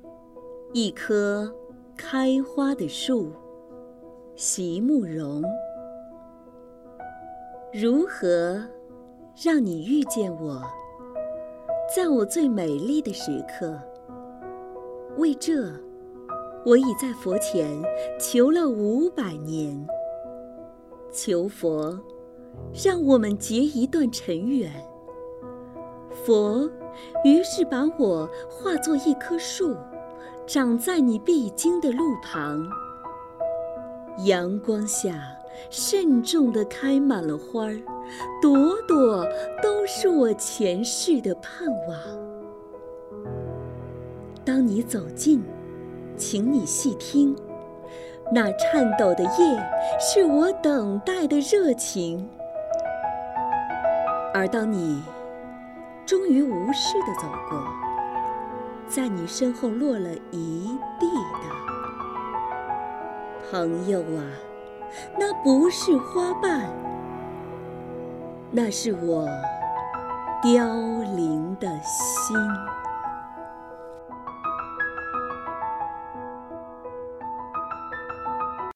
一棵开花的树，席慕容。如何让你遇见我，在我最美丽的时刻？为这，我已在佛前求了500年，求佛让我们结一段尘缘。佛于是把我化作一棵树，长在你必经的路旁。阳光下慎重地开满了花儿，朵朵都是我前世的盼望。当你走近，请你细听，那颤抖的叶是我等待的热情。而当你终于无视地走过，在你身后落了一地的朋友啊，那不是花瓣，那是我凋零的心。